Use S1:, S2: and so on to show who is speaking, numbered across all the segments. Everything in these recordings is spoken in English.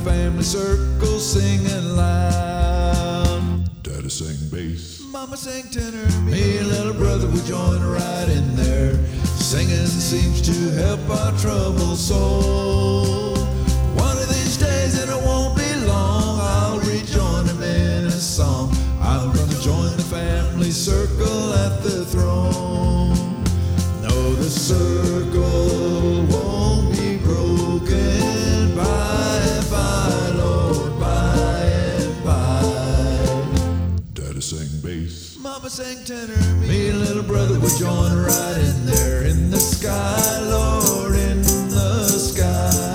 S1: family circle singing loud.
S2: Daddy sang bass,
S1: Mama sang tenor, me and little brother would join right in there. Singing seems to help our troubled soul. One of these days, and it won't be long, I'll rejoin him in a song. I'll run to join the family circle at the throne. No, the circle won't be broken by and by, Lord, by and by.
S2: Daddy sang bass,
S1: Mama sang tenor, me and little brother would join right in there. In the sky, Lord, in the sky.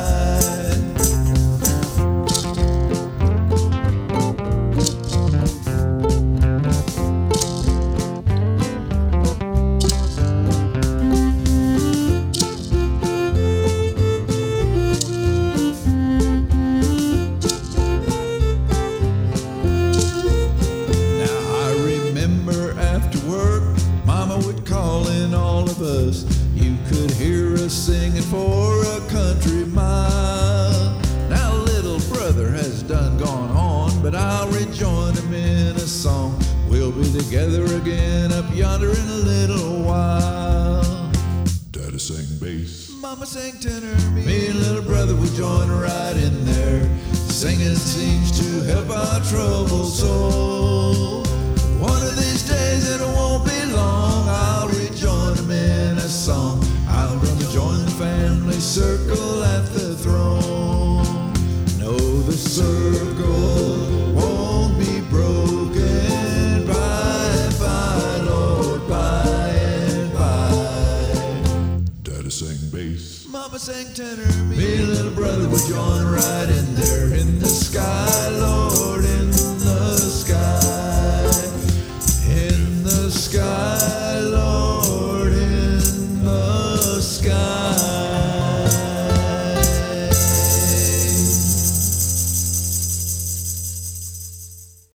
S1: You could hear us singing for a country mile. Now little brother has done gone on, but I'll rejoin him in a song. We'll be together again up yonder in a little while.
S2: Daddy sang bass,
S1: Mama sang tenor, me and little brother would join right in there. Singing seems to help our troubled soul. One of these days, and it won't be long, I'll rejoin him in a song. I'll run to join the family circle at the throne. No, the circle won't be broken by and by, Lord, by and by.
S2: Daddy sang bass,
S1: Mama sang tenor, me and little brother would join right in there. In the